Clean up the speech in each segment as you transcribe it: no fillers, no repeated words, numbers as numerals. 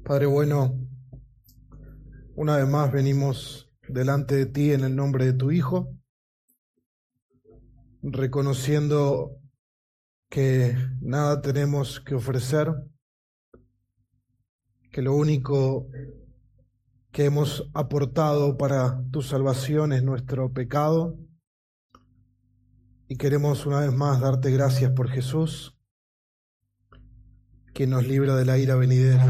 Padre bueno, una vez más venimos delante de ti en el nombre de tu Hijo, reconociendo que nada tenemos que ofrecer, que lo único que hemos aportado para tu salvación es nuestro pecado, y queremos una vez más darte gracias por Jesús, quien nos libra de la ira venidera.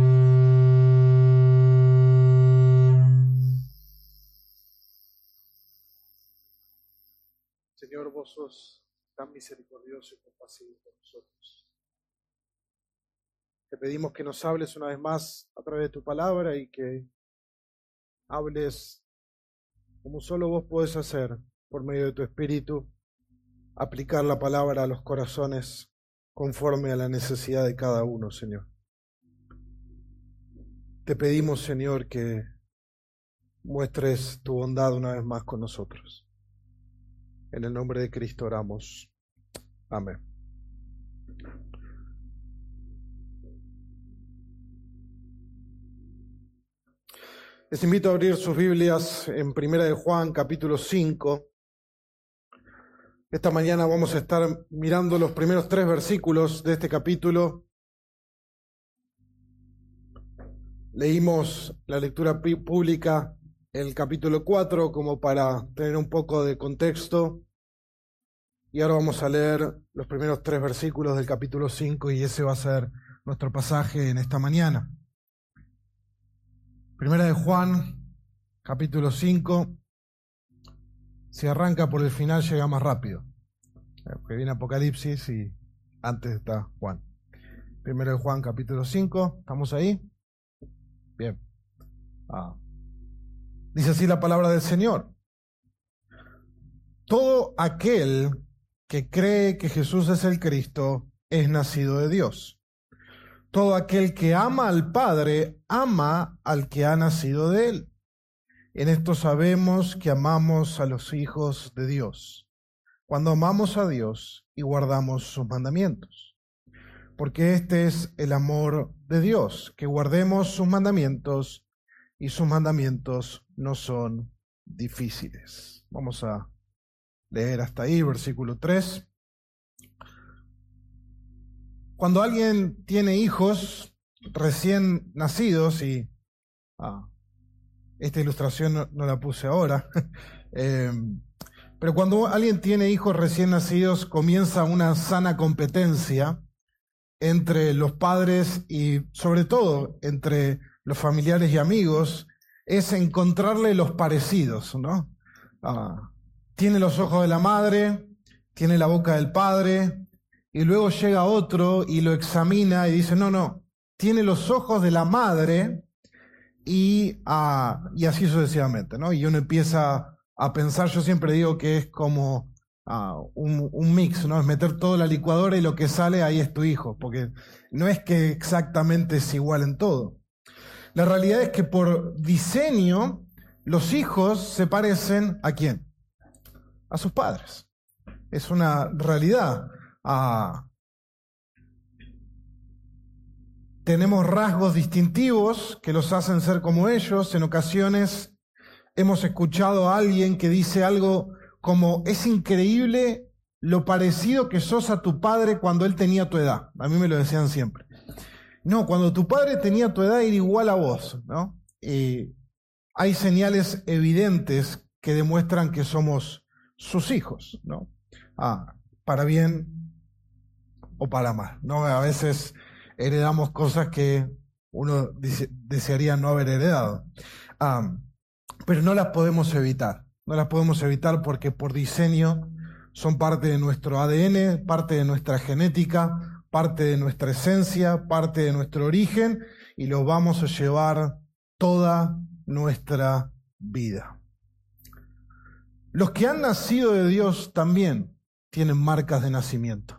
Señor, vos sos tan misericordioso y compasivo con nosotros. Te pedimos que nos hables una vez más a través de tu palabra y que hables como solo vos podés hacer por medio de tu Espíritu, aplicar la palabra a los corazones conforme a la necesidad de cada uno, Señor. Te pedimos, Señor, que muestres tu bondad una vez más con nosotros. En el nombre de Cristo oramos. Amén. Les invito a abrir sus Biblias en Primera de Juan, capítulo 5. Esta mañana vamos a estar mirando los primeros 3 versículos de este capítulo. Leímos la lectura pública, el capítulo 4, como para tener un poco de contexto. Y ahora vamos a leer los primeros 3 versículos del capítulo 5 y ese va a ser nuestro pasaje en esta mañana. Primera de Juan, capítulo 5. Si arranca por el final llega más rápido. Porque viene Apocalipsis y antes está Juan. Primera de Juan, capítulo 5. ¿Estamos ahí? Bien. Dice así la palabra del Señor. Todo aquel que cree que Jesús es el Cristo es nacido de Dios. Todo aquel que ama al Padre ama al que ha nacido de Él. En esto sabemos que amamos a los hijos de Dios, cuando amamos a Dios y guardamos sus mandamientos. Porque este es el amor de Dios, que guardemos sus mandamientos, y sus mandamientos no son difíciles. Vamos a leer hasta ahí, versículo 3. Cuando alguien tiene hijos recién nacidos, y esta ilustración no la puse ahora, pero cuando alguien tiene hijos recién nacidos comienza una sana competencia entre los padres y sobre todo entre los familiares y amigos, es encontrarle los parecidos, ¿no? Tiene los ojos de la madre, tiene la boca del padre, y luego llega otro y lo examina y dice, no, tiene los ojos de la madre, y así sucesivamente, ¿no? Y uno empieza a pensar, yo siempre digo que es como un mix, ¿no? Es meter toda la licuadora y lo que sale ahí es tu hijo, porque no es que exactamente es igual en todo. La realidad es que por diseño los hijos se parecen ¿a quién? A sus padres. Es una realidad. Tenemos rasgos distintivos que los hacen ser como ellos. En ocasiones hemos escuchado a alguien que dice algo como, es increíble lo parecido que sos a tu padre cuando él tenía tu edad. A mí me lo decían siempre. No, cuando tu padre tenía tu edad era igual a vos, ¿no? Hay señales evidentes que demuestran que somos sus hijos, ¿no? Para bien o para mal, ¿no? A veces heredamos cosas que uno desearía no haber heredado. Pero no las podemos evitar. No las podemos evitar porque por diseño son parte de nuestro ADN, parte de nuestra genética, parte de nuestra esencia, parte de nuestro origen, y lo vamos a llevar toda nuestra vida. Los que han nacido de Dios también tienen marcas de nacimiento.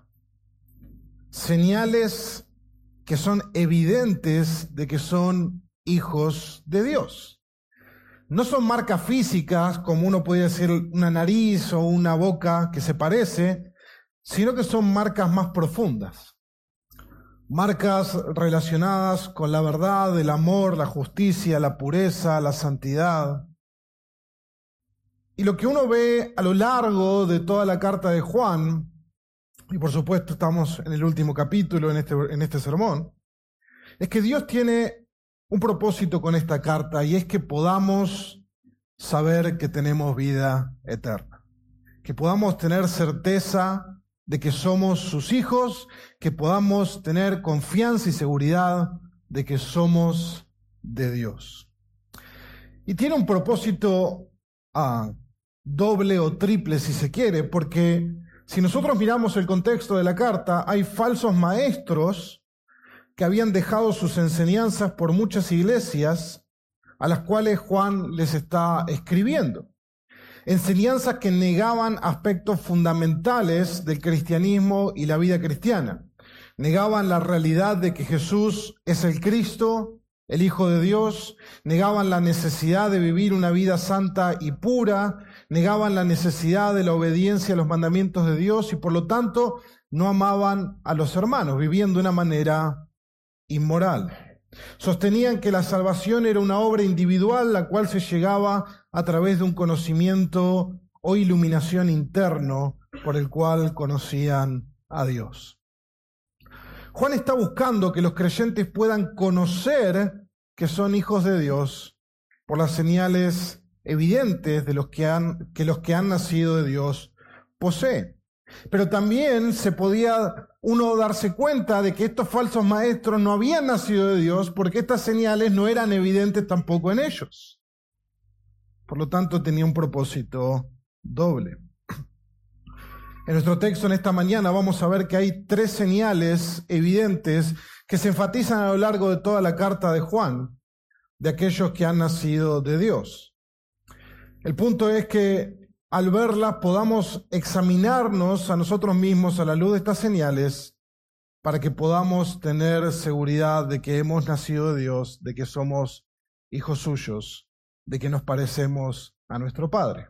Señales que son evidentes de que son hijos de Dios. No son marcas físicas, como uno podría decir una nariz o una boca que se parece, sino que son marcas más profundas. marcas relacionadas con la verdad, el amor, la justicia, la pureza, la santidad. Y lo que uno ve a lo largo de toda la carta de Juan, y por supuesto estamos en el último capítulo en este sermón, es que Dios tiene un propósito con esta carta, y es que podamos saber que tenemos vida eterna, que podamos tener certeza de que somos sus hijos, que podamos tener confianza y seguridad de que somos de Dios. Y tiene un propósito doble o triple, si se quiere, porque si nosotros miramos el contexto de la carta, hay falsos maestros que habían dejado sus enseñanzas por muchas iglesias a las cuales Juan les está escribiendo. Enseñanzas que negaban aspectos fundamentales del cristianismo y la vida cristiana. Negaban la realidad de que Jesús es el Cristo, el Hijo de Dios. Negaban la necesidad de vivir una vida santa y pura. Negaban la necesidad de la obediencia a los mandamientos de Dios y por lo tanto no amaban a los hermanos, vivían de una manera inmoral. Sostenían que la salvación era una obra individual, la cual se llegaba a través de un conocimiento o iluminación interno por el cual conocían a Dios. Juan está buscando que los creyentes puedan conocer que son hijos de Dios por las señales evidentes de los que han nacido de Dios poseen. Pero también se podía uno darse cuenta de que estos falsos maestros no habían nacido de Dios porque estas señales no eran evidentes tampoco en ellos. Por lo tanto, tenía un propósito doble. En nuestro texto en esta mañana vamos a ver que hay 3 señales evidentes que se enfatizan a lo largo de toda la carta de Juan, de aquellos que han nacido de Dios. El punto es que al verlas podamos examinarnos a nosotros mismos a la luz de estas señales para que podamos tener seguridad de que hemos nacido de Dios, de que somos hijos suyos, de que nos parecemos a nuestro Padre.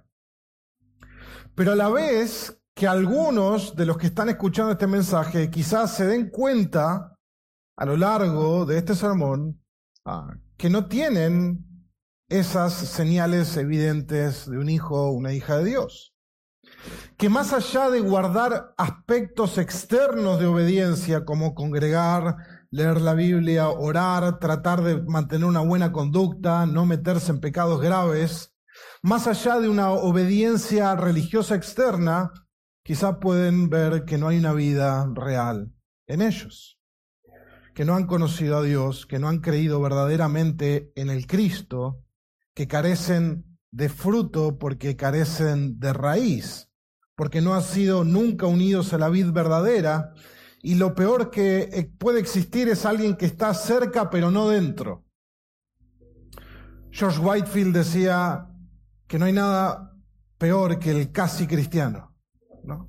Pero a la vez que algunos de los que están escuchando este mensaje quizás se den cuenta a lo largo de este sermón que no tienen esas señales evidentes de un hijo o una hija de Dios. Que más allá de guardar aspectos externos de obediencia como congregar, leer la Biblia, orar, tratar de mantener una buena conducta, no meterse en pecados graves, más allá de una obediencia religiosa externa, quizá pueden ver que no hay una vida real en ellos, que no han conocido a Dios, que no han creído verdaderamente en el Cristo, que carecen de fruto porque carecen de raíz, porque no han sido nunca unidos a la vid verdadera, y lo peor que puede existir es alguien que está cerca pero no dentro. George Whitefield decía que no hay nada peor que el casi cristiano, ¿no?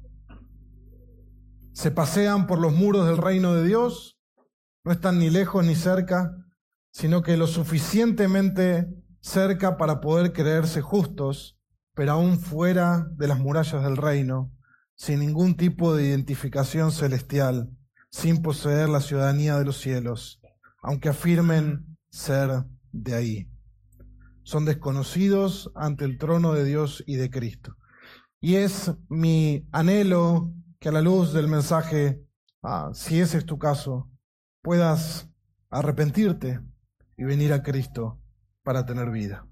Se pasean por los muros del reino de Dios, no están ni lejos ni cerca, sino que lo suficientemente cerca para poder creerse justos, pero aún fuera de las murallas del reino, sin ningún tipo de identificación celestial, sin poseer la ciudadanía de los cielos, aunque afirmen ser de ahí. Son desconocidos ante el trono de Dios y de Cristo. Y es mi anhelo que a la luz del mensaje, si ese es tu caso, puedas arrepentirte y venir a Cristo para tener vida.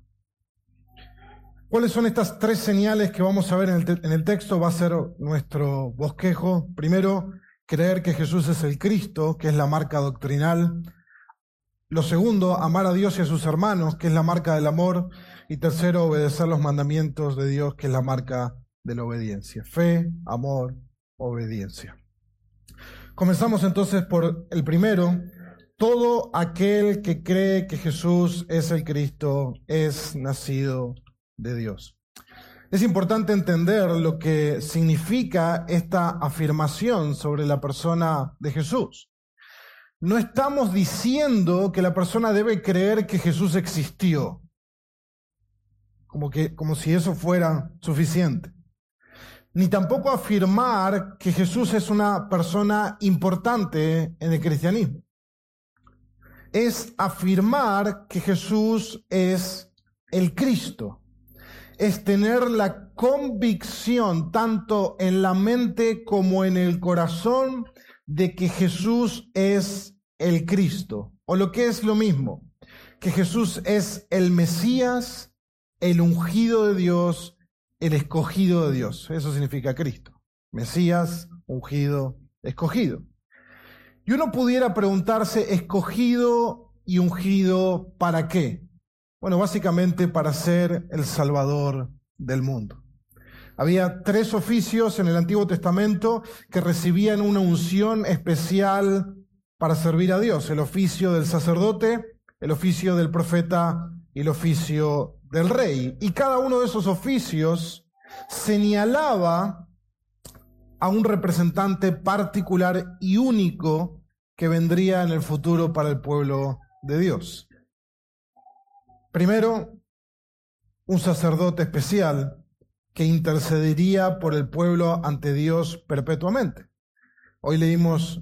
¿Cuáles son estas 3 señales que vamos a ver en el texto? Va a ser nuestro bosquejo. Primero, creer que Jesús es el Cristo, que es la marca doctrinal. Lo segundo, amar a Dios y a sus hermanos, que es la marca del amor. Y tercero, obedecer los mandamientos de Dios, que es la marca de la obediencia. Fe, amor, obediencia. Comenzamos entonces por el primero. Todo aquel que cree que Jesús es el Cristo es nacido de Dios. Es importante entender lo que significa esta afirmación sobre la persona de Jesús. No estamos diciendo que la persona debe creer que Jesús existió, como si eso fuera suficiente. ni tampoco afirmar que Jesús es una persona importante en el cristianismo. Es afirmar que Jesús es el Cristo. Es tener la convicción, tanto en la mente como en el corazón, de que Jesús es el Cristo. O lo que es lo mismo, que Jesús es el Mesías, el ungido de Dios, el escogido de Dios. Eso significa Cristo. Mesías, ungido, escogido. Y uno pudiera preguntarse, ¿escogido y ungido para qué? Bueno, básicamente para ser el Salvador del mundo. Había 3 oficios en el Antiguo Testamento que recibían una unción especial para servir a Dios. El oficio del sacerdote, el oficio del profeta y el oficio del rey. Y cada uno de esos oficios señalaba a un representante particular y único que vendría en el futuro para el pueblo de Dios. Primero, un sacerdote especial que intercedería por el pueblo ante Dios perpetuamente. Hoy leímos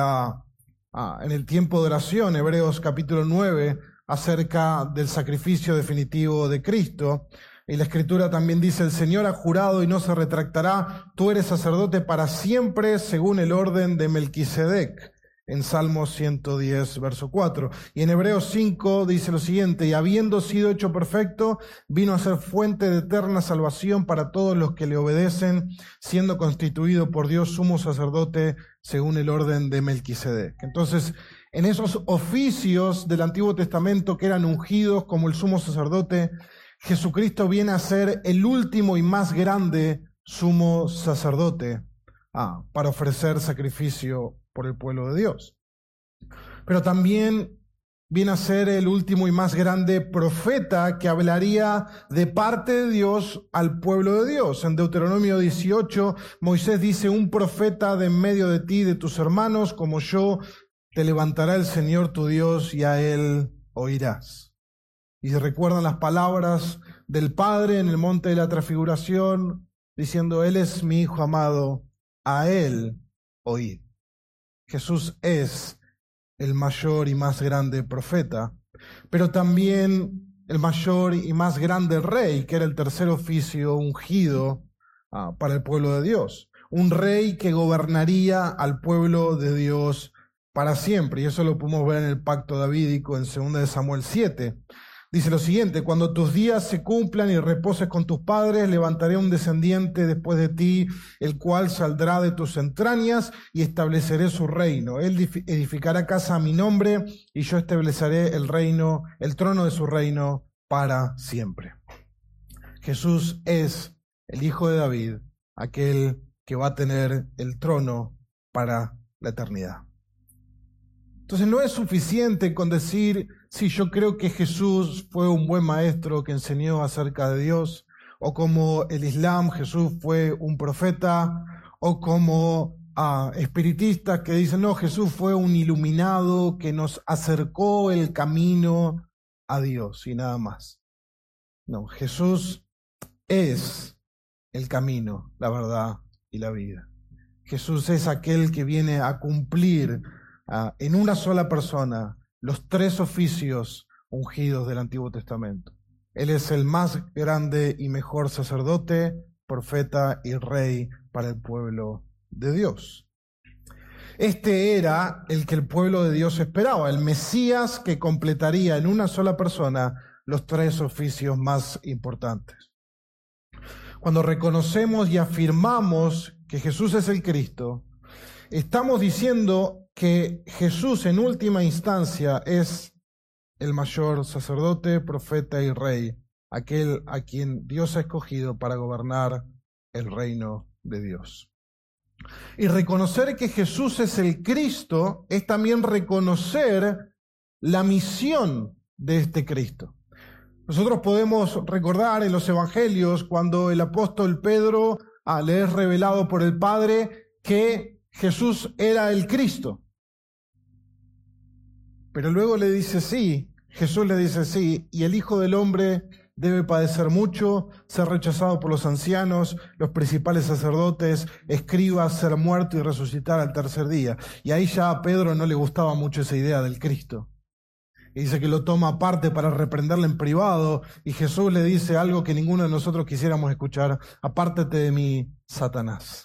en el tiempo de oración, Hebreos capítulo 9, acerca del sacrificio definitivo de Cristo. Y la Escritura también dice, el Señor ha jurado y no se retractará, tú eres sacerdote para siempre según el orden de Melquisedec, en Salmos 110, verso 4. Y en Hebreos 5 dice lo siguiente, y habiendo sido hecho perfecto, vino a ser fuente de eterna salvación para todos los que le obedecen, siendo constituido por Dios sumo sacerdote según el orden de Melquisedec. Entonces, en esos oficios del Antiguo Testamento que eran ungidos como el sumo sacerdote, Jesucristo viene a ser el último y más grande sumo sacerdote para ofrecer sacrificio por el pueblo de Dios. Pero también viene a ser el último y más grande profeta que hablaría de parte de Dios al pueblo de Dios. En Deuteronomio 18, Moisés dice, un profeta de en medio de ti, de tus hermanos, como yo, te levantará el Señor tu Dios y a él oirás. Y se recuerdan las palabras del Padre en el monte de la transfiguración, diciendo, Él es mi Hijo amado, a Él oíd. Jesús es el mayor y más grande profeta, pero también el mayor y más grande rey, que era el tercer oficio ungido para el pueblo de Dios. Un rey que gobernaría al pueblo de Dios para siempre. Y eso lo podemos ver en el pacto davídico en 2 Samuel 7. Dice lo siguiente, cuando tus días se cumplan y reposes con tus padres, levantaré un descendiente después de ti, el cual saldrá de tus entrañas y estableceré su reino. Él edificará casa a mi nombre y yo estableceré el trono de su reino para siempre. Jesús es el Hijo de David, aquel que va a tener el trono para la eternidad. Entonces no es suficiente con decir, sí, yo creo que Jesús fue un buen maestro que enseñó acerca de Dios, o como el Islam, Jesús fue un profeta, o como espiritistas que dicen, no, Jesús fue un iluminado que nos acercó el camino a Dios y nada más. No, Jesús es el camino, la verdad y la vida. Jesús es aquel que viene a cumplir en una sola persona los 3 oficios ungidos del Antiguo Testamento. Él es el más grande y mejor sacerdote, profeta y rey para el pueblo de Dios. Este era el que el pueblo de Dios esperaba, el Mesías que completaría en una sola persona los 3 oficios más importantes. Cuando reconocemos y afirmamos que Jesús es el Cristo, estamos diciendo que Jesús en última instancia es el mayor sacerdote, profeta y rey, aquel a quien Dios ha escogido para gobernar el reino de Dios. Y reconocer que Jesús es el Cristo es también reconocer la misión de este Cristo. Nosotros podemos recordar en los evangelios cuando el apóstol Pedro le es revelado por el Padre que Jesús era el Cristo. Pero luego le dice sí, Jesús le dice sí, y el Hijo del Hombre debe padecer mucho, ser rechazado por los ancianos, los principales sacerdotes, escribas, ser muerto y resucitar al tercer día. Y ahí ya a Pedro no le gustaba mucho esa idea del Cristo. Y dice que lo toma aparte para reprenderle en privado, y Jesús le dice algo que ninguno de nosotros quisiéramos escuchar: apártate de mí, Satanás.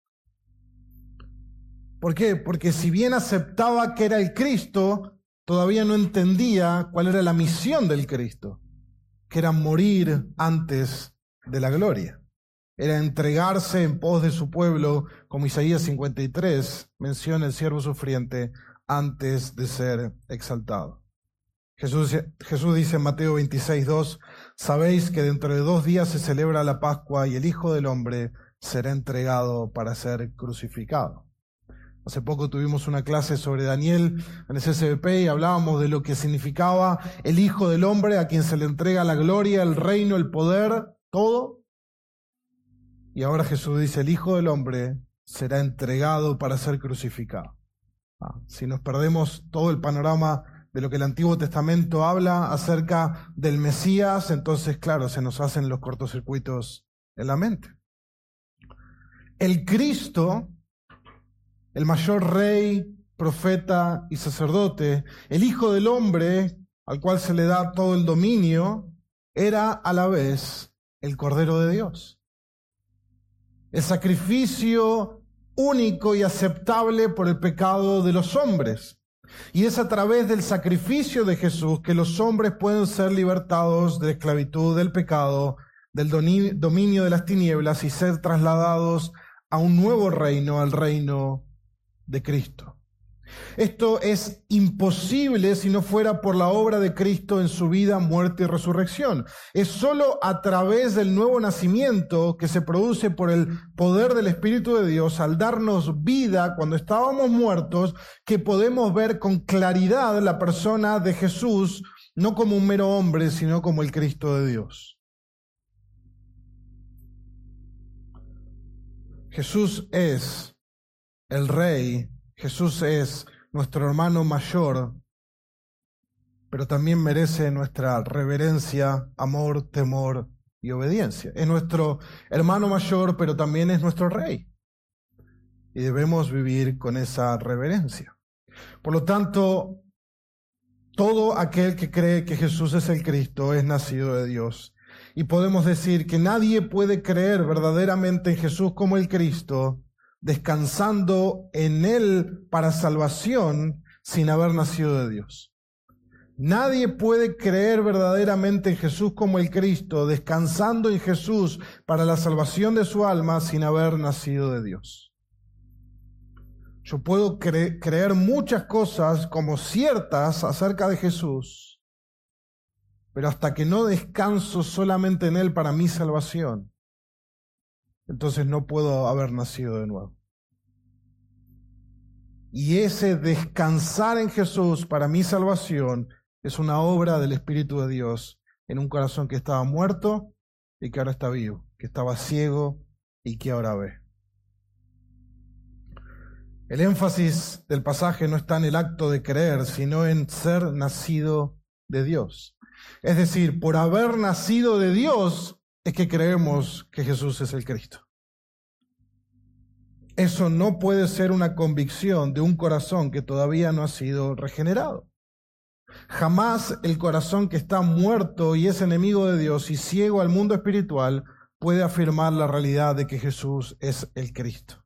¿Por qué? Porque si bien aceptaba que era el Cristo, todavía no entendía cuál era la misión del Cristo, que era morir antes de la gloria. Era entregarse en pos de su pueblo, como Isaías 53 menciona el siervo sufriente, antes de ser exaltado. Jesús dice en Mateo 26:2, sabéis que dentro de 2 días se celebra la Pascua y el Hijo del Hombre será entregado para ser crucificado. Hace poco tuvimos una clase sobre Daniel en el CCBP y hablábamos de lo que significaba el Hijo del Hombre, a quien se le entrega la gloria, el reino, el poder, todo. Y ahora Jesús dice, el Hijo del Hombre será entregado para ser crucificado. Si nos perdemos todo el panorama de lo que el Antiguo Testamento habla acerca del Mesías, entonces, claro, se nos hacen los cortocircuitos en la mente. El Cristo, el mayor rey, profeta y sacerdote, el Hijo del Hombre, al cual se le da todo el dominio, era a la vez el Cordero de Dios. El sacrificio único y aceptable por el pecado de los hombres. Y es a través del sacrificio de Jesús que los hombres pueden ser libertados de la esclavitud del pecado, del dominio de las tinieblas y ser trasladados a un nuevo reino, al reino de Cristo. Esto es imposible si no fuera por la obra de Cristo en su vida, muerte y resurrección. Es solo a través del nuevo nacimiento que se produce por el poder del Espíritu de Dios, al darnos vida cuando estábamos muertos, que podemos ver con claridad la persona de Jesús, no como un mero hombre, sino como el Cristo de Dios. Jesús es el Rey, Jesús es nuestro hermano mayor, pero también merece nuestra reverencia, amor, temor y obediencia. Es nuestro hermano mayor, pero también es nuestro Rey. Y debemos vivir con esa reverencia. Por lo tanto, todo aquel que cree que Jesús es el Cristo es nacido de Dios. Y podemos decir que nadie puede creer verdaderamente en Jesús como el Cristo, descansando en Él para salvación sin haber nacido de Dios. Nadie puede creer verdaderamente en Jesús como el Cristo, descansando en Jesús para la salvación de su alma sin haber nacido de Dios. Yo puedo creer muchas cosas como ciertas acerca de Jesús, pero hasta que no descanso solamente en Él para mi salvación, entonces no puedo haber nacido de nuevo. Y ese descansar en Jesús para mi salvación es una obra del Espíritu de Dios en un corazón que estaba muerto y que ahora está vivo, que estaba ciego y que ahora ve. El énfasis del pasaje no está en el acto de creer, sino en ser nacido de Dios. Es decir, por haber nacido de Dios es que creemos que Jesús es el Cristo. Eso no puede ser una convicción de un corazón que todavía no ha sido regenerado. Jamás el corazón que está muerto y es enemigo de Dios y ciego al mundo espiritual puede afirmar la realidad de que Jesús es el Cristo.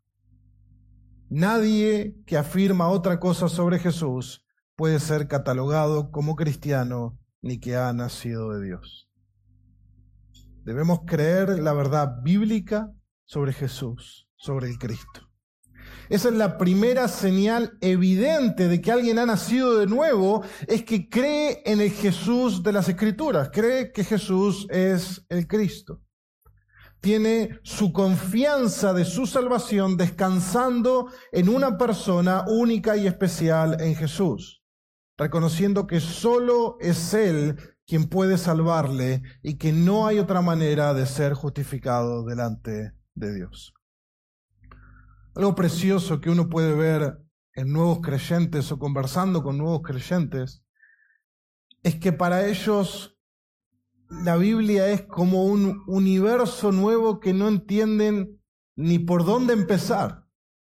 Nadie que afirma otra cosa sobre Jesús puede ser catalogado como cristiano ni que ha nacido de Dios. Debemos creer la verdad bíblica sobre Jesús, sobre el Cristo. Esa es la primera señal evidente de que alguien ha nacido de nuevo, es que cree en el Jesús de las Escrituras, cree que Jesús es el Cristo. Tiene su confianza de su salvación descansando en una persona única y especial en Jesús, reconociendo que solo es Él quien puede salvarle y que no hay otra manera de ser justificado delante de Dios. Algo precioso que uno puede ver en nuevos creyentes o conversando con nuevos creyentes es que para ellos la Biblia es como un universo nuevo que no entienden ni por dónde empezar,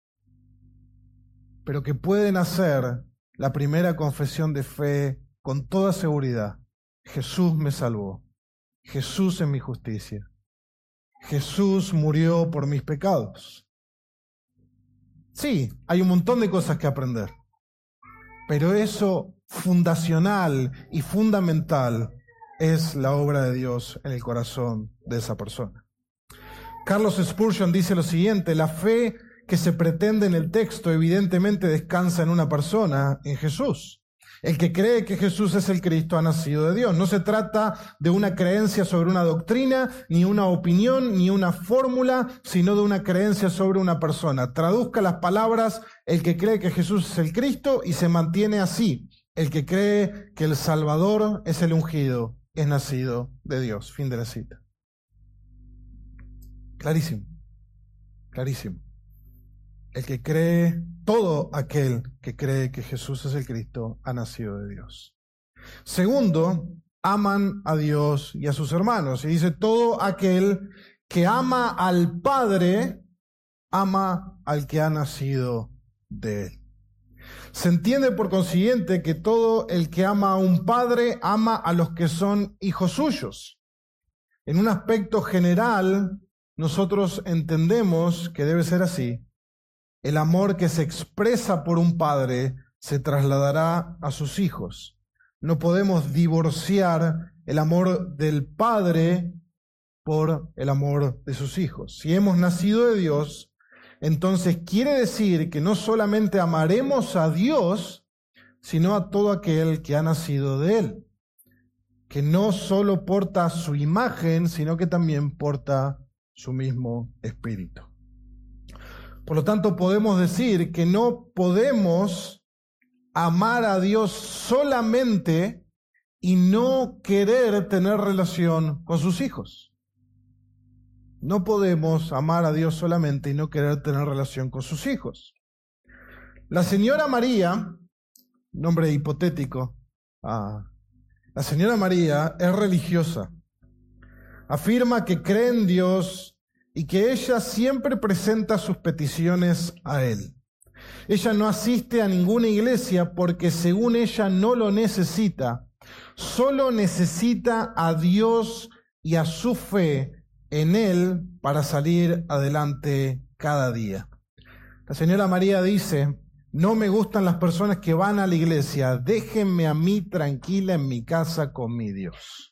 pero que pueden hacer la primera confesión de fe con toda seguridad. Jesús me salvó. Jesús es mi justicia. Jesús murió por mis pecados. Sí, hay un montón de cosas que aprender, pero eso fundacional y fundamental es la obra de Dios en el corazón de esa persona. Carlos Spurgeon dice lo siguiente: la fe que se pretende en el texto evidentemente descansa en una persona, en Jesús. El que cree que Jesús es el Cristo ha nacido de Dios. No se trata de una creencia sobre una doctrina, ni una opinión, ni una fórmula, sino de una creencia sobre una persona. Traduzca las palabras: el que cree que Jesús es el Cristo, y se mantiene así: el que cree que el Salvador es el ungido, es nacido de Dios. Fin de la cita. Clarísimo, clarísimo. El que cree, todo aquel que cree que Jesús es el Cristo, ha nacido de Dios. Segundo, aman a Dios y a sus hermanos. Y dice: todo aquel que ama al Padre, ama al que ha nacido de Él. Se entiende por consiguiente que todo el que ama a un padre, ama a los que son hijos suyos. En un aspecto general, nosotros entendemos que debe ser así. El amor que se expresa por un padre se trasladará a sus hijos. No podemos divorciar el amor del padre por el amor de sus hijos. Si hemos nacido de Dios, entonces quiere decir que no solamente amaremos a Dios, sino a todo aquel que ha nacido de Él, que no solo porta su imagen, sino que también porta su mismo espíritu. Por lo tanto, podemos decir que no podemos amar a Dios solamente y no querer tener relación con sus hijos. No podemos amar a Dios solamente y no querer tener relación con sus hijos. La señora María, nombre hipotético, la señora María es religiosa. Afirma que cree en Dios y que ella siempre presenta sus peticiones a Él. Ella no asiste a ninguna iglesia porque, según ella, no lo necesita. Solo necesita a Dios y a su fe en Él para salir adelante cada día. La señora María dice: no me gustan las personas que van a la iglesia, déjenme a mí tranquila en mi casa con mi Dios.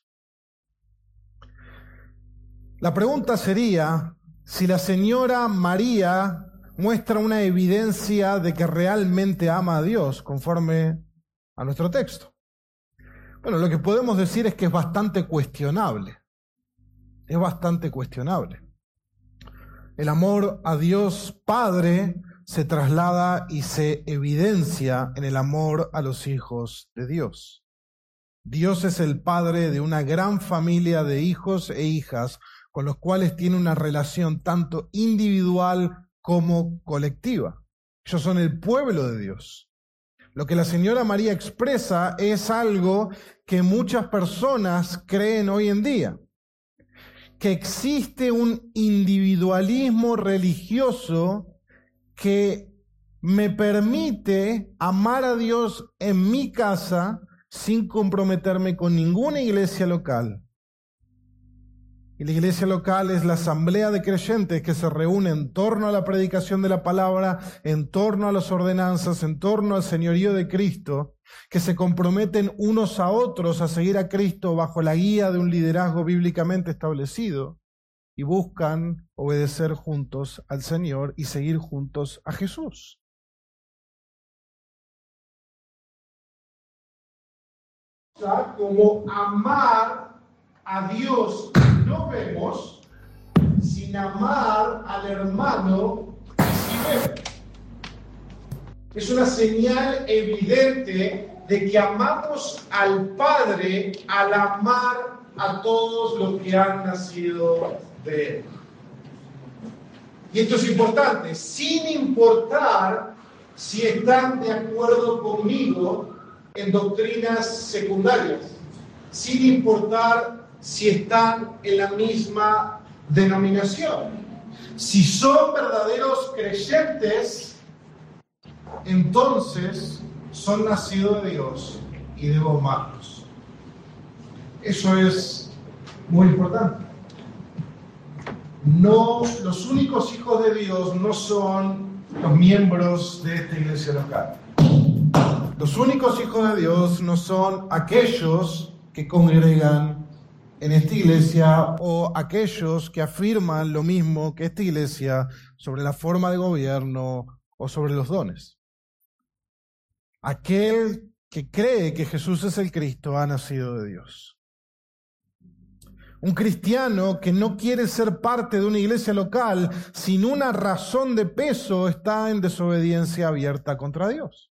La pregunta sería si la señora María muestra una evidencia de que realmente ama a Dios conforme a nuestro texto. Bueno, lo que podemos decir es que es bastante cuestionable. Es bastante cuestionable. El amor a Dios Padre se traslada y se evidencia en el amor a los hijos de Dios. Dios es el Padre de una gran familia de hijos e hijas con los cuales tiene una relación tanto individual como colectiva. Ellos son el pueblo de Dios. Lo que la señora María expresa es algo que muchas personas creen hoy en día, que existe un individualismo religioso que me permite amar a Dios en mi casa sin comprometerme con ninguna iglesia local. Y la iglesia local es la asamblea de creyentes que se reúne en torno a la predicación de la palabra, en torno a las ordenanzas, en torno al señorío de Cristo, que se comprometen unos a otros a seguir a Cristo bajo la guía de un liderazgo bíblicamente establecido y buscan obedecer juntos al Señor y seguir juntos a Jesús. Como amar a Dios no vemos, sin amar al hermano sí vemos. Es una señal evidente de que amamos al Padre al amar a todos los que han nacido de Él. Y esto es importante, sin importar si están de acuerdo conmigo en doctrinas secundarias, sin importar si están en la misma denominación. Si son verdaderos creyentes, entonces son nacidos de Dios y debo amarlos. Eso es muy importante. No, los únicos hijos de Dios no son los miembros de esta iglesia local. Los únicos hijos de Dios no son aquellos que congregan en esta iglesia o aquellos que afirman lo mismo que esta iglesia sobre la forma de gobierno o sobre los dones. Aquel que cree que Jesús es el Cristo ha nacido de Dios. Un cristiano que no quiere ser parte de una iglesia local sin una razón de peso está en desobediencia abierta contra Dios.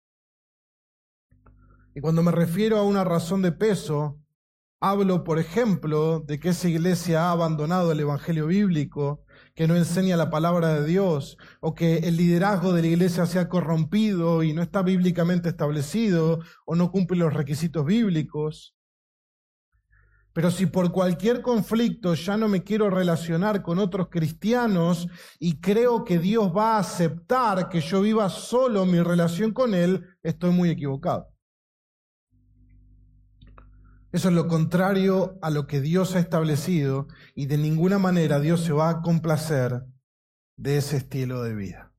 Y cuando me refiero a una razón de peso, hablo, por ejemplo, de que esa iglesia ha abandonado el evangelio bíblico, que no enseña la palabra de Dios, o que el liderazgo de la iglesia se ha corrompido y no está bíblicamente establecido, o no cumple los requisitos bíblicos. Pero si por cualquier conflicto ya no me quiero relacionar con otros cristianos y creo que Dios va a aceptar que yo viva solo mi relación con Él, estoy muy equivocado. Eso es lo contrario a lo que Dios ha establecido y de ninguna manera Dios se va a complacer de ese estilo de vida.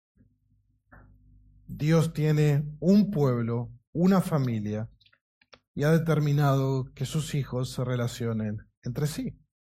Dios tiene un pueblo, una familia, y ha determinado que sus hijos se relacionen entre sí.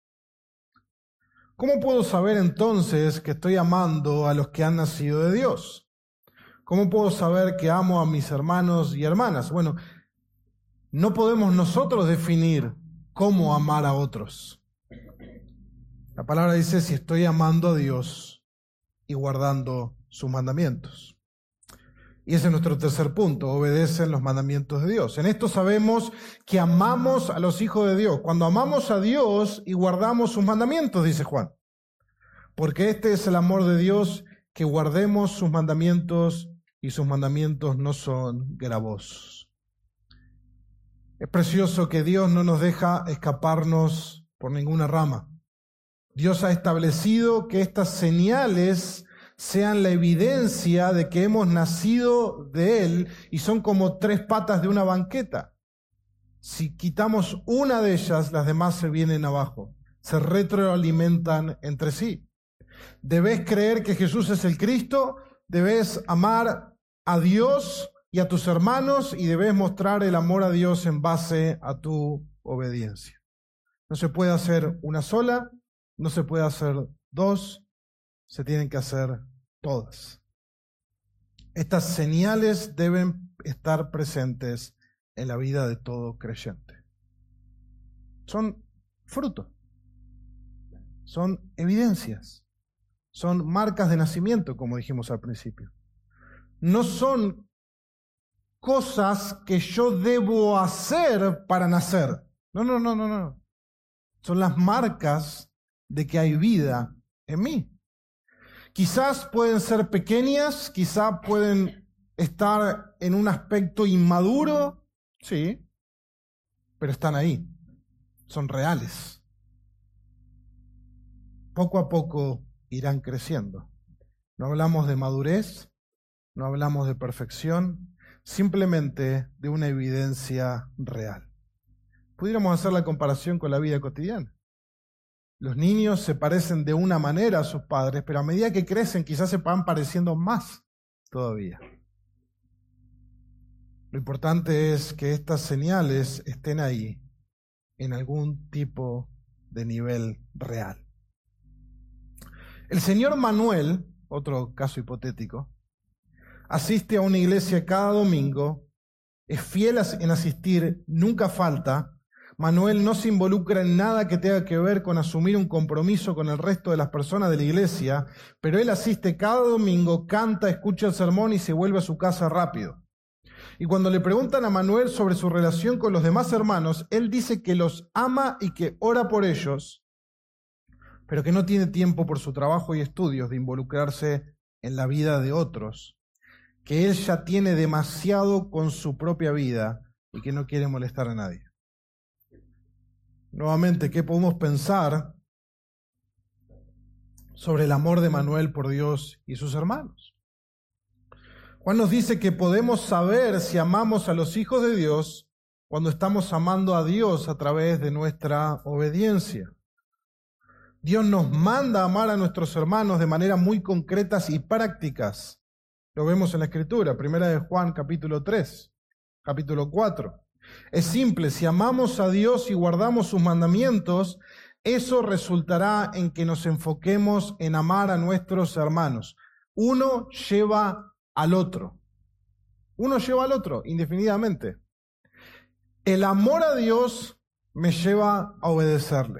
¿Cómo puedo saber entonces que estoy amando a los que han nacido de Dios? ¿Cómo puedo saber que amo a mis hermanos y hermanas? Bueno, no podemos nosotros definir cómo amar a otros. La palabra dice si estoy amando a Dios y guardando sus mandamientos. Y ese es nuestro tercer punto, obedecen los mandamientos de Dios. En esto sabemos que amamos a los hijos de Dios, cuando amamos a Dios y guardamos sus mandamientos, dice Juan. Porque este es el amor de Dios, que guardemos sus mandamientos, y sus mandamientos no son gravosos. Es precioso que Dios no nos deja escaparnos por ninguna rama. Dios ha establecido que estas señales sean la evidencia de que hemos nacido de Él, y son como tres patas de una banqueta. Si quitamos una de ellas, las demás se vienen abajo, se retroalimentan entre sí. Debes creer que Jesús es el Cristo, debes amar a Dios y a tus hermanos, y debes mostrar el amor a Dios en base a tu obediencia. No se puede hacer una sola, no se puede hacer dos, se tienen que hacer todas. Estas señales deben estar presentes en la vida de todo creyente. Son fruto, son evidencias, son marcas de nacimiento, como dijimos al principio. No son cosas que yo debo hacer para nacer. No. Son las marcas de que hay vida en mí. Quizás pueden ser pequeñas, quizás pueden estar en un aspecto inmaduro, sí, pero están ahí, son reales. Poco a poco irán creciendo. No hablamos de madurez, no hablamos de perfección, simplemente de una evidencia real. Pudiéramos hacer la comparación con la vida cotidiana. Los niños se parecen de una manera a sus padres, pero a medida que crecen quizás se van pareciendo más todavía. Lo importante es que estas señales estén ahí en algún tipo de nivel real. El señor Manuel, otro caso hipotético, asiste a una iglesia cada domingo, es fiel en asistir, nunca falta. Manuel no se involucra en nada que tenga que ver con asumir un compromiso con el resto de las personas de la iglesia, pero él asiste cada domingo, canta, escucha el sermón y se vuelve a su casa rápido. Y cuando le preguntan a Manuel sobre su relación con los demás hermanos, él dice que los ama y que ora por ellos, pero que no tiene tiempo por su trabajo y estudios de involucrarse en la vida de otros, que él ya tiene demasiado con su propia vida y que no quiere molestar a nadie. nuevamente, ¿qué podemos pensar sobre el amor de Manuel por Dios y sus hermanos? Juan nos dice que podemos saber si amamos a los hijos de Dios cuando estamos amando a Dios a través de nuestra obediencia. Dios nos manda a amar a nuestros hermanos de manera muy concretas y prácticas. Lo vemos en la Escritura, 1 Juan capítulo 3, capítulo 4. Es simple, si amamos a Dios y guardamos sus mandamientos, eso resultará en que nos enfoquemos en amar a nuestros hermanos. Uno lleva al otro. Uno lleva al otro, indefinidamente. El amor a Dios me lleva a obedecerle.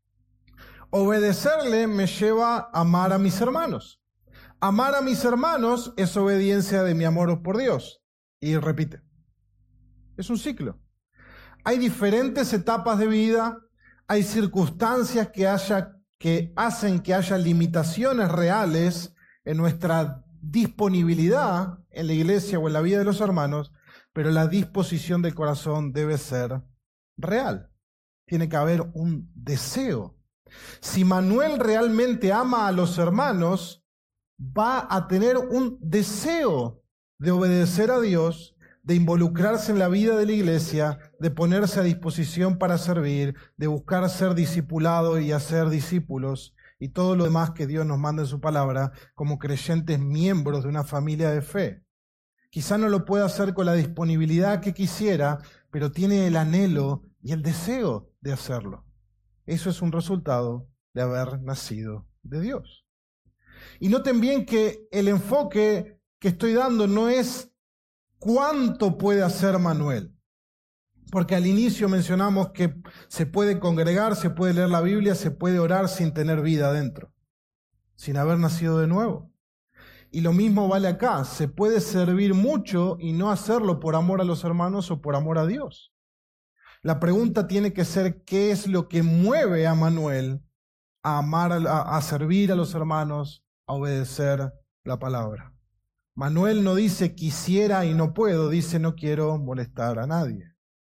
Obedecerle me lleva a amar a mis hermanos. Amar a mis hermanos es obediencia de mi amor por Dios. Y repite. Es un ciclo. Hay diferentes etapas de vida, hay circunstancias que hacen que haya limitaciones reales en nuestra disponibilidad en la iglesia o en la vida de los hermanos, pero la disposición del corazón debe ser real. Tiene que haber un deseo. Si Manuel realmente ama a los hermanos, va a tener un deseo de obedecer a Dios, de involucrarse en la vida de la iglesia, de ponerse a disposición para servir, de buscar ser discipulado y hacer discípulos, y todo lo demás que Dios nos manda en su palabra como creyentes miembros de una familia de fe. Quizá no lo pueda hacer con la disponibilidad que quisiera, pero tiene el anhelo y el deseo de hacerlo. Eso es un resultado de haber nacido de Dios. Y noten bien que el enfoque que estoy dando no es cuánto puede hacer Manuel. Porque al inicio mencionamos que se puede congregar, se puede leer la Biblia, se puede orar sin tener vida adentro, sin haber nacido de nuevo. Y lo mismo vale acá, se puede servir mucho y no hacerlo por amor a los hermanos o por amor a Dios. La pregunta tiene que ser, ¿qué es lo que mueve a Manuel a amar, a servir a los hermanos, a obedecer la palabra? Manuel no dice quisiera y no puedo, dice no quiero molestar a nadie.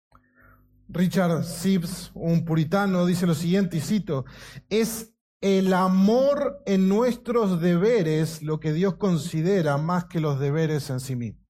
Richard Sibbes, un puritano, dice lo siguiente, y cito, es el amor en nuestros deberes lo que Dios considera más que los deberes en sí mismos.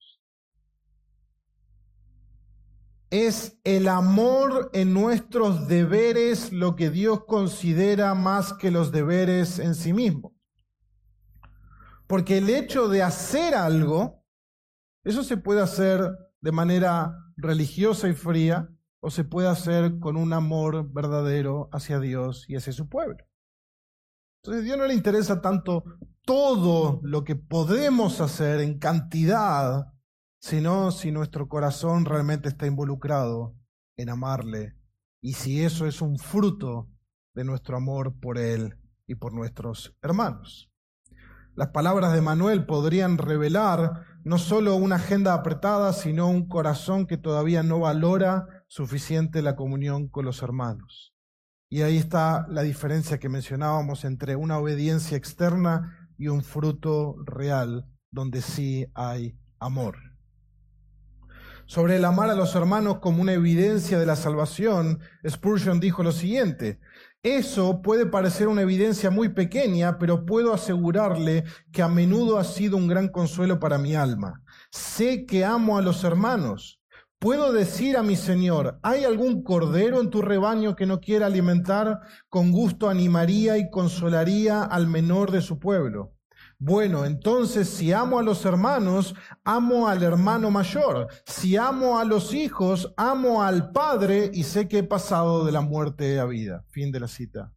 Es el amor en nuestros deberes lo que Dios considera más que los deberes en sí mismos. Porque el hecho de hacer algo, eso se puede hacer de manera religiosa y fría, o se puede hacer con un amor verdadero hacia Dios y hacia su pueblo. Entonces a Dios no le interesa tanto todo lo que podemos hacer en cantidad, sino si nuestro corazón realmente está involucrado en amarle y si eso es un fruto de nuestro amor por Él y por nuestros hermanos. Las palabras de Manuel podrían revelar no solo una agenda apretada, sino un corazón que todavía no valora suficiente la comunión con los hermanos. Y ahí está la diferencia que mencionábamos entre una obediencia externa y un fruto real, donde sí hay amor. Sobre el amar a los hermanos como una evidencia de la salvación, Spurgeon dijo lo siguiente: eso puede parecer una evidencia muy pequeña, pero puedo asegurarle que a menudo ha sido un gran consuelo para mi alma. Sé que amo a los hermanos. Puedo decir a mi Señor, ¿hay algún cordero en tu rebaño que no quiera alimentar? Con gusto animaría y consolaría al menor de su pueblo. Bueno, entonces si amo a los hermanos, amo al hermano mayor. Si amo a los hijos, amo al Padre y sé que he pasado de la muerte a vida. Fin de la cita.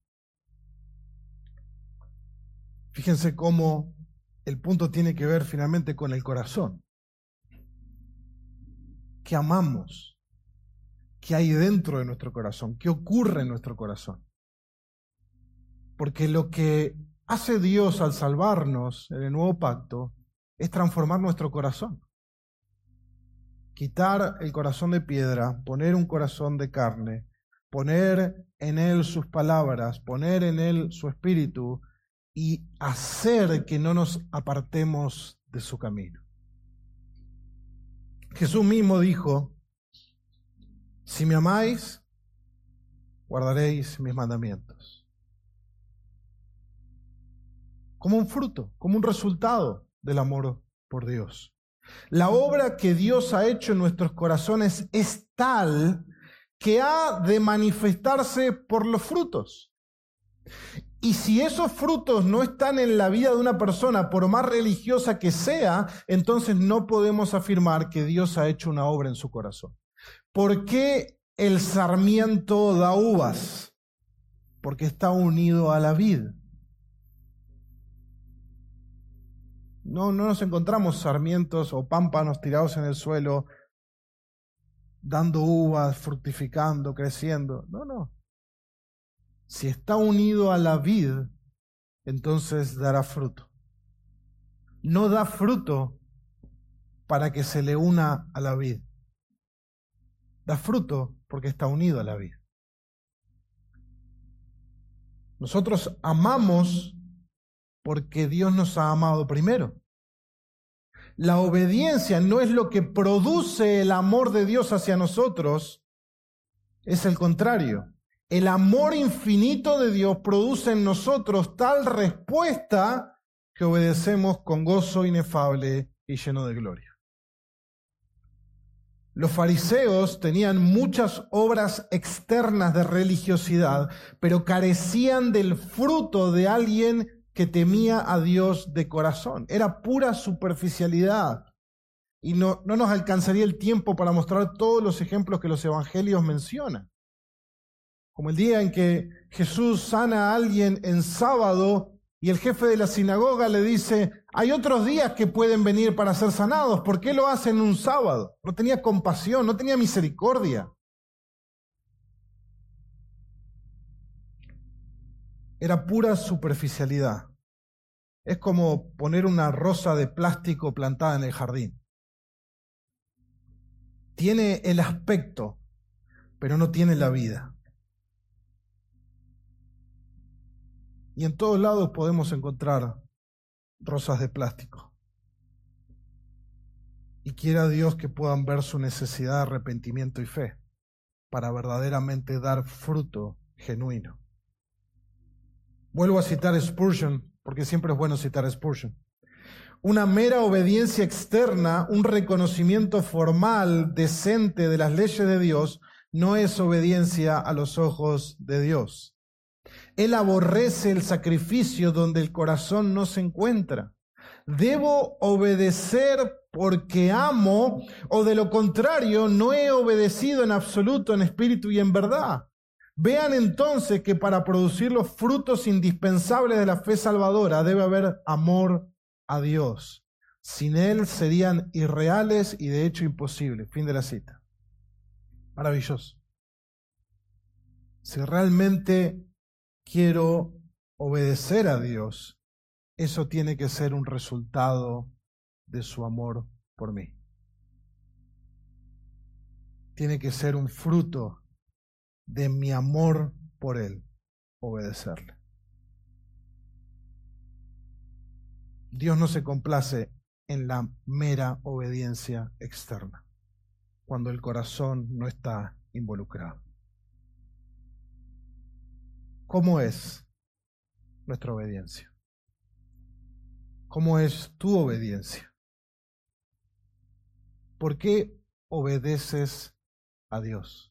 Fíjense cómo el punto tiene que ver finalmente con el corazón. ¿Qué amamos? ¿Qué hay dentro de nuestro corazón? ¿Qué ocurre en nuestro corazón? Porque lo que hace Dios al salvarnos en el nuevo pacto es transformar nuestro corazón. Quitar el corazón de piedra, poner un corazón de carne, poner en él sus palabras, poner en él su espíritu y hacer que no nos apartemos de su camino. Jesús mismo dijo, si me amáis, guardaréis mis mandamientos. Como un fruto, como un resultado del amor por Dios. La obra que Dios ha hecho en nuestros corazones es tal que ha de manifestarse por los frutos. Y si esos frutos no están en la vida de una persona, por más religiosa que sea, entonces no podemos afirmar que Dios ha hecho una obra en su corazón. ¿Por qué el sarmiento da uvas? Porque está unido a la vid. No nos encontramos sarmientos o pámpanos tirados en el suelo, dando uvas, fructificando, creciendo. No. Si está unido a la vid, entonces dará fruto. No da fruto para que se le una a la vid. Da fruto porque está unido a la vid. Nosotros amamos porque Dios nos ha amado primero. La obediencia no es lo que produce el amor de Dios hacia nosotros, es el contrario. El amor infinito de Dios produce en nosotros tal respuesta que obedecemos con gozo inefable y lleno de gloria. Los fariseos tenían muchas obras externas de religiosidad, pero carecían del fruto de alguien que temía a Dios de corazón. Era pura superficialidad. Y no nos alcanzaría el tiempo para mostrar todos los ejemplos que los evangelios mencionan. Como el día en que Jesús sana a alguien en sábado y el jefe de la sinagoga le dice, hay otros días que pueden venir para ser sanados, ¿por qué lo hacen un sábado? No tenía compasión, no tenía misericordia. Era pura superficialidad. Es como poner una rosa de plástico plantada en el jardín. Tiene el aspecto, pero no tiene la vida. Y en todos lados podemos encontrar rosas de plástico. Y quiera Dios que puedan ver su necesidad de arrepentimiento y fe para verdaderamente dar fruto genuino. Vuelvo a citar a Spurgeon, porque siempre es bueno citar a Spurgeon. Una mera obediencia externa, un reconocimiento formal, decente de las leyes de Dios, no es obediencia a los ojos de Dios. Él aborrece el sacrificio donde el corazón no se encuentra. ¿Debo obedecer porque amo o de lo contrario no he obedecido en absoluto en espíritu y en verdad? Vean entonces que para producir los frutos indispensables de la fe salvadora debe haber amor a Dios. Sin Él serían irreales y de hecho imposibles. Fin de la cita. Maravilloso. Si realmente quiero obedecer a Dios, eso tiene que ser un resultado de su amor por mí. Tiene que ser un fruto de mi amor por Él, obedecerle. Dios no se complace en la mera obediencia externa, cuando el corazón no está involucrado. ¿Cómo es nuestra obediencia? ¿Cómo es tu obediencia? ¿Por qué obedeces a Dios?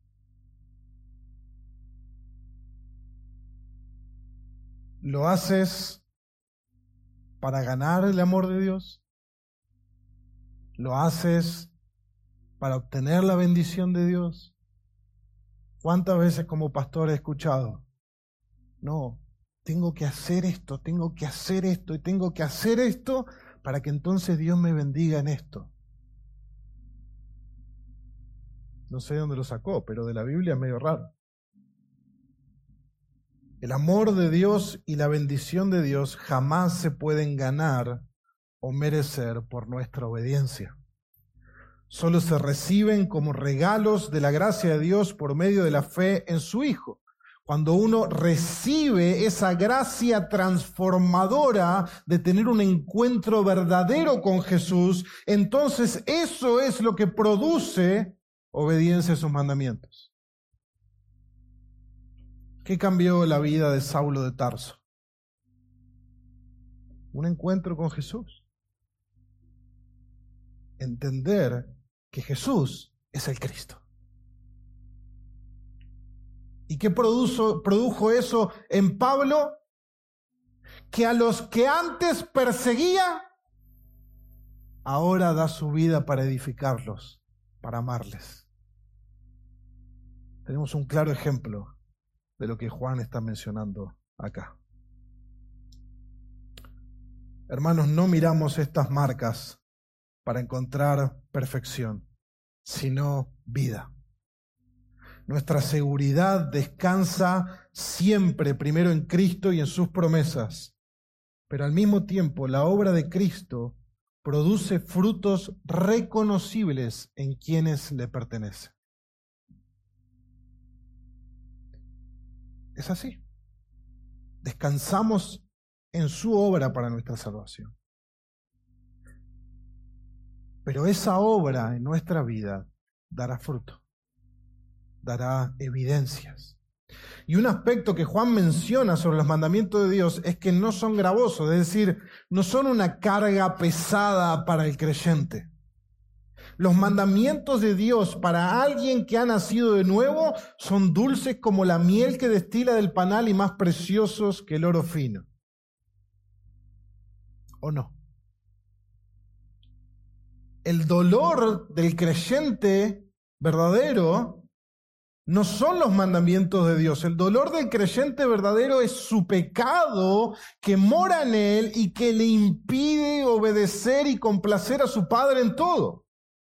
¿Lo haces para ganar el amor de Dios? ¿Lo haces para obtener la bendición de Dios? ¿Cuántas veces como pastor he escuchado? No, tengo que hacer esto, tengo que hacer esto y tengo que hacer esto para que entonces Dios me bendiga en esto. No sé de dónde lo sacó, pero de la Biblia es medio raro. El amor de Dios y la bendición de Dios jamás se pueden ganar o merecer por nuestra obediencia. Solo se reciben como regalos de la gracia de Dios por medio de la fe en su Hijo. Cuando uno recibe esa gracia transformadora de tener un encuentro verdadero con Jesús, entonces eso es lo que produce obediencia a sus mandamientos. ¿Qué cambió la vida de Saulo de Tarso? Un encuentro con Jesús. Entender que Jesús es el Cristo. ¿Y qué produjo eso en Pablo? Que a los que antes perseguía, ahora da su vida para edificarlos, para amarles. Tenemos un claro ejemplo de lo que Juan está mencionando acá. Hermanos, no miramos estas marcas para encontrar perfección, sino vida. Nuestra seguridad descansa siempre primero en Cristo y en sus promesas, pero al mismo tiempo la obra de Cristo produce frutos reconocibles en quienes le pertenecen. Es así. Descansamos en su obra para nuestra salvación. Pero esa obra en nuestra vida dará fruto, dará evidencias. Y un aspecto que Juan menciona sobre los mandamientos de Dios es que no son gravosos, es decir, no son una carga pesada para el creyente. Los mandamientos de Dios para alguien que ha nacido de nuevo son dulces como la miel que destila del panal y más preciosos que el oro fino. ¿O no? El dolor del creyente verdadero no son los mandamientos de Dios. El dolor del creyente verdadero es su pecado que mora en él y que le impide obedecer y complacer a su Padre en todo.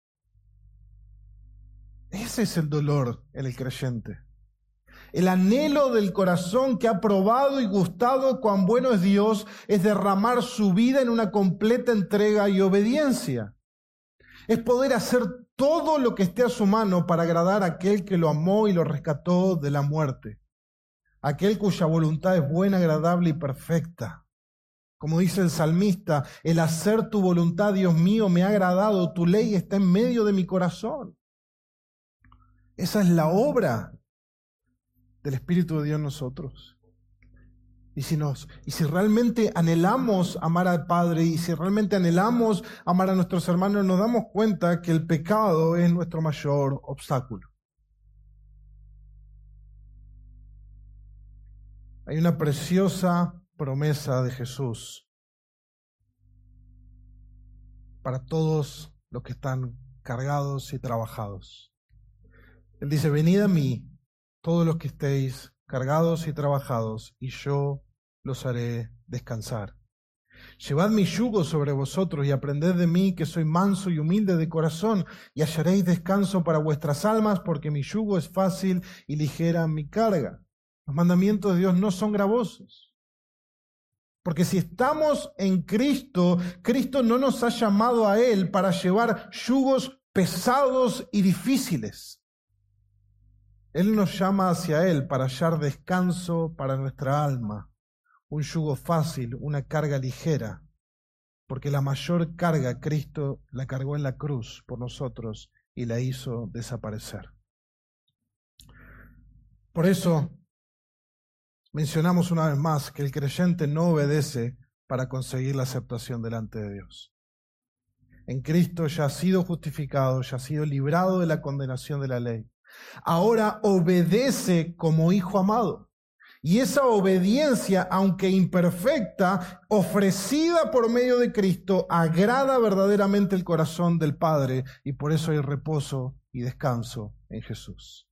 Ese es el dolor en el creyente. El anhelo del corazón que ha probado y gustado cuán bueno es Dios es derramar su vida en una completa entrega y obediencia. Es poder hacer todo lo que esté a su mano para agradar a aquel que lo amó y lo rescató de la muerte. Aquel cuya voluntad es buena, agradable y perfecta. Como dice el salmista, el hacer tu voluntad, Dios mío, me ha agradado, tu ley está en medio de mi corazón. Esa es la obra del Espíritu de Dios en nosotros. Y si realmente anhelamos amar al Padre y si realmente anhelamos amar a nuestros hermanos, nos damos cuenta que el pecado es nuestro mayor obstáculo. Hay una preciosa promesa de Jesús para todos los que están cargados y trabajados. Él dice, venid a mí, todos los que estéis cargados y trabajados, y yo los haré descansar. Llevad mi yugo sobre vosotros y aprended de mí, que soy manso y humilde de corazón, y hallaréis descanso para vuestras almas, porque mi yugo es fácil y ligera mi carga. Los mandamientos de Dios no son gravosos. Porque si estamos en Cristo, Cristo no nos ha llamado a Él para llevar yugos pesados y difíciles. Él nos llama hacia Él para hallar descanso para nuestra alma, un yugo fácil, una carga ligera, porque la mayor carga Cristo la cargó en la cruz por nosotros y la hizo desaparecer. Por eso mencionamos una vez más que el creyente no obedece para conseguir la aceptación delante de Dios. En Cristo ya ha sido justificado, ya ha sido librado de la condenación de la ley. Ahora obedece como hijo amado. Y esa obediencia, aunque imperfecta, ofrecida por medio de Cristo, agrada verdaderamente el corazón del Padre, y por eso hay reposo y descanso en Jesús.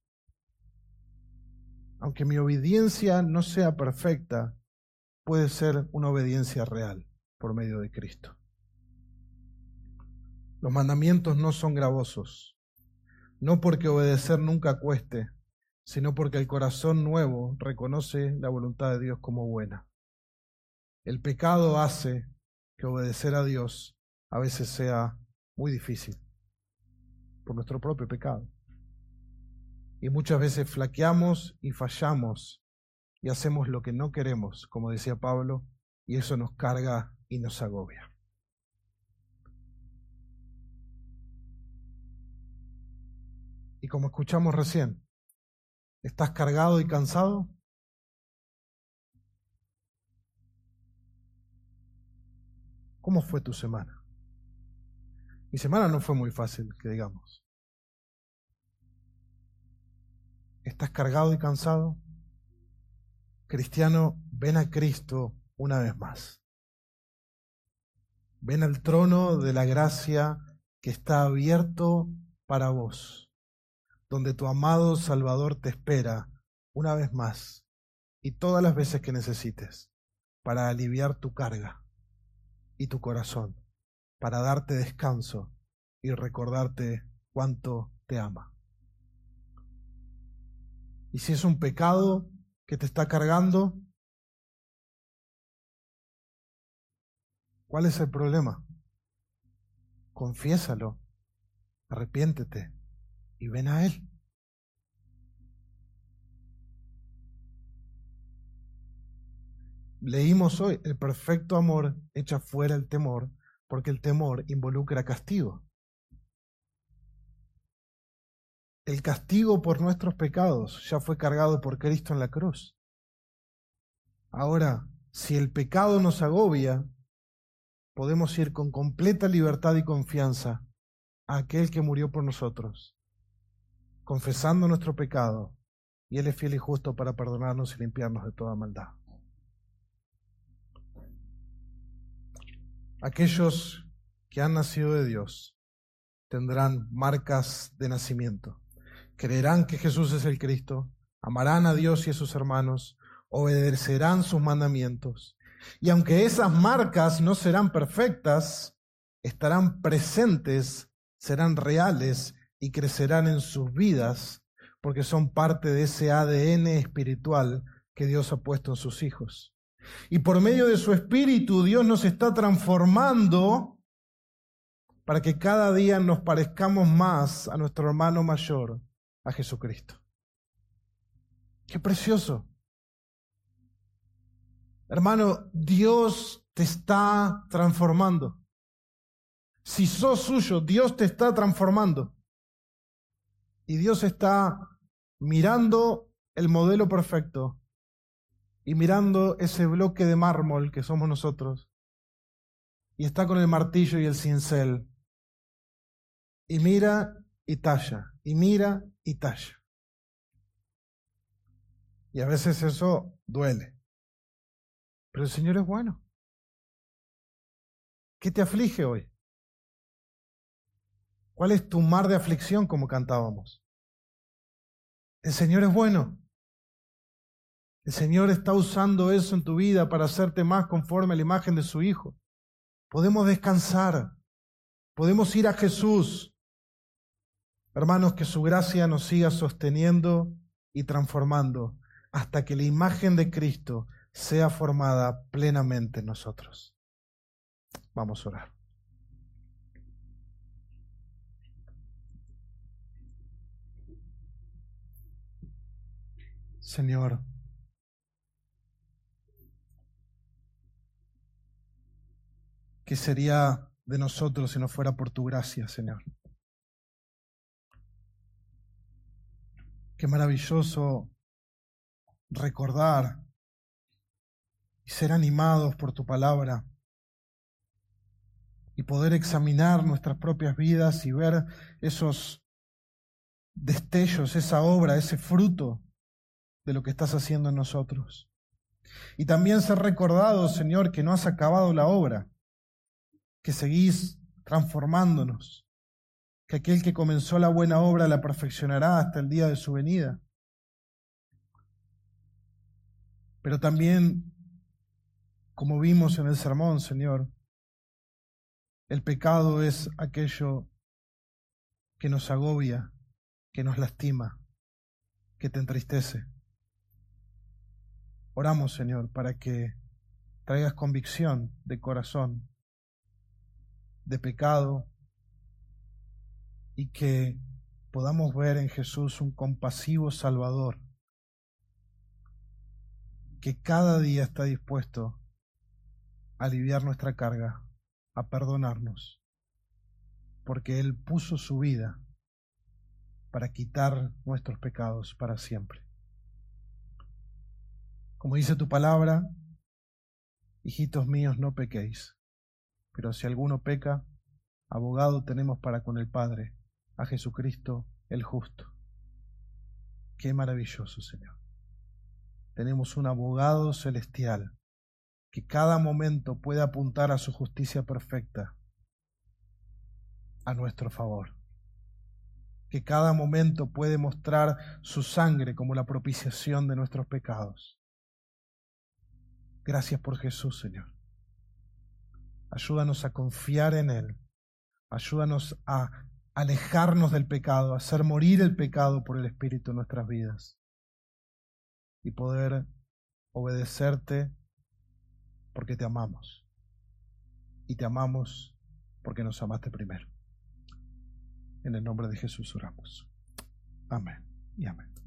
Aunque mi obediencia no sea perfecta, puede ser una obediencia real por medio de Cristo. Los mandamientos no son gravosos. No porque obedecer nunca cueste, sino porque el corazón nuevo reconoce la voluntad de Dios como buena. El pecado hace que obedecer a Dios a veces sea muy difícil, por nuestro propio pecado. Y muchas veces flaqueamos y fallamos y hacemos lo que no queremos, como decía Pablo, y eso nos carga y nos agobia. Y como escuchamos recién, ¿estás cargado y cansado? ¿Cómo fue tu semana? Mi semana no fue muy fácil, que digamos. ¿Estás cargado y cansado? Cristiano, ven a Cristo una vez más. Ven al trono de la gracia que está abierto para vos, donde tu amado Salvador te espera una vez más y todas las veces que necesites para aliviar tu carga y tu corazón, para darte descanso y recordarte cuánto te ama. Y si es un pecado que te está cargando, ¿cuál es el problema? Confiésalo, arrepiéntete y ven a Él. Leímos hoy, el perfecto amor echa fuera el temor, porque el temor involucra castigo. El castigo por nuestros pecados ya fue cargado por Cristo en la cruz. Ahora, si el pecado nos agobia, podemos ir con completa libertad y confianza a aquel que murió por nosotros, confesando nuestro pecado, y Él es fiel y justo para perdonarnos y limpiarnos de toda maldad. Aquellos que han nacido de Dios tendrán marcas de nacimiento. Creerán que Jesús es el Cristo, amarán a Dios y a sus hermanos, obedecerán sus mandamientos. Y aunque esas marcas no serán perfectas, estarán presentes, serán reales y crecerán en sus vidas, porque son parte de ese ADN espiritual que Dios ha puesto en sus hijos. Y por medio de su Espíritu, Dios nos está transformando para que cada día nos parezcamos más a nuestro hermano mayor, a Jesucristo. ¡Qué precioso! Hermano, Dios te está transformando. Si sos suyo, Dios te está transformando. Y Dios está mirando el modelo perfecto y mirando ese bloque de mármol que somos nosotros. Y está con el martillo y el cincel. Y mira y talla, y mira y talla. Y a veces eso duele. Pero el Señor es bueno. ¿Qué te aflige hoy? ¿Cuál es tu mar de aflicción, como cantábamos? El Señor es bueno. El Señor está usando eso en tu vida para hacerte más conforme a la imagen de su Hijo. Podemos descansar. Podemos ir a Jesús. Hermanos, que su gracia nos siga sosteniendo y transformando hasta que la imagen de Cristo sea formada plenamente en nosotros. Vamos a orar. Señor, ¿qué sería de nosotros si no fuera por tu gracia, Señor? Qué maravilloso recordar y ser animados por tu palabra y poder examinar nuestras propias vidas y ver esos destellos, esa obra, ese fruto de lo que estás haciendo en nosotros. Y también ser recordados, Señor, que no has acabado la obra, que seguís transformándonos, que aquel que comenzó la buena obra la perfeccionará hasta el día de su venida. Pero también, como vimos en el sermón, Señor, el pecado es aquello que nos agobia, que nos lastima, que te entristece. Oramos, Señor, para que traigas convicción de corazón, de pecado, y que podamos ver en Jesús un compasivo Salvador, que cada día está dispuesto a aliviar nuestra carga, a perdonarnos, porque Él puso su vida para quitar nuestros pecados para siempre. Como dice tu palabra, hijitos míos, no pequéis. Pero si alguno peca, abogado tenemos para con el Padre, a Jesucristo el justo. Qué maravilloso, Señor. Tenemos un abogado celestial que cada momento puede apuntar a su justicia perfecta a nuestro favor. Que cada momento puede mostrar su sangre como la propiciación de nuestros pecados. Gracias por Jesús, Señor. Ayúdanos a confiar en Él. Ayúdanos a alejarnos del pecado, a hacer morir el pecado por el Espíritu en nuestras vidas y poder obedecerte porque te amamos. Y te amamos porque nos amaste primero. En el nombre de Jesús oramos. Amén y amén.